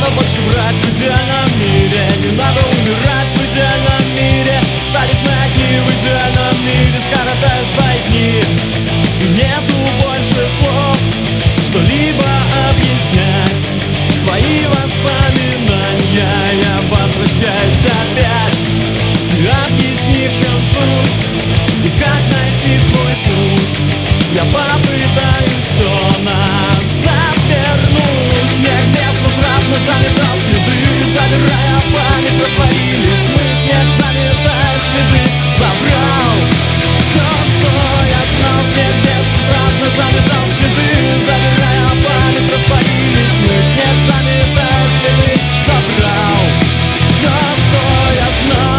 надо больше врать в идеальном мире, не надо умирать в идеальном мире. Остались мы одни в идеальном мире, скоротая свои дни. И нету больше слов, что-либо объяснять. Свои воспоминания я возвращаюсь опять. Ты объясни, в чем суть и как найти свой путь. Я попытаюсь все назад вернуть. Снег безвозвратно заметал следы, забирая память, растворились мы. Снег, заметая следы, забрал все, что я знал. Снег безвозвратно заметал следы, забирая память, растворились мы. Снег, заметая следы, забрал все, что я знал.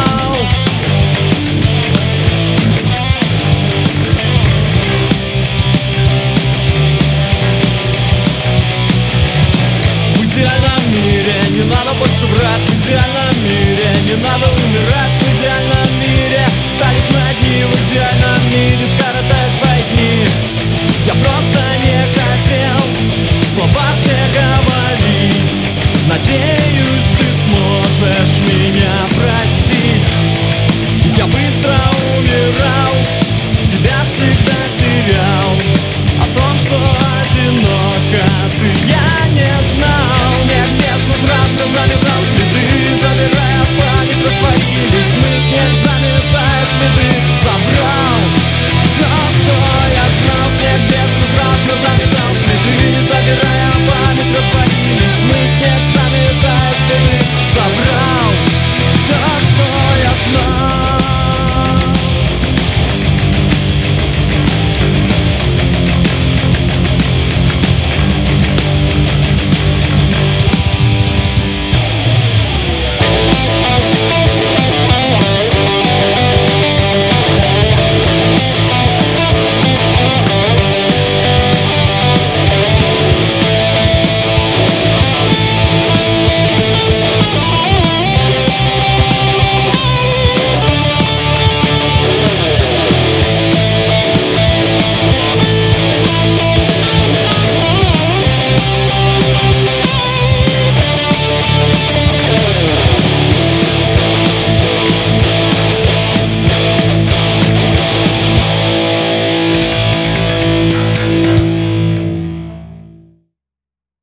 В идеальном мире не надо больше врать, в идеальном мире не надо умирать, в идеальном мире остались мы одни, в идеальном мире скоротая свои дни. Я просто не хотел слова все говорить. Надеюсь, ты сможешь меня простить. Я быстро умирал, тебя всегда терял.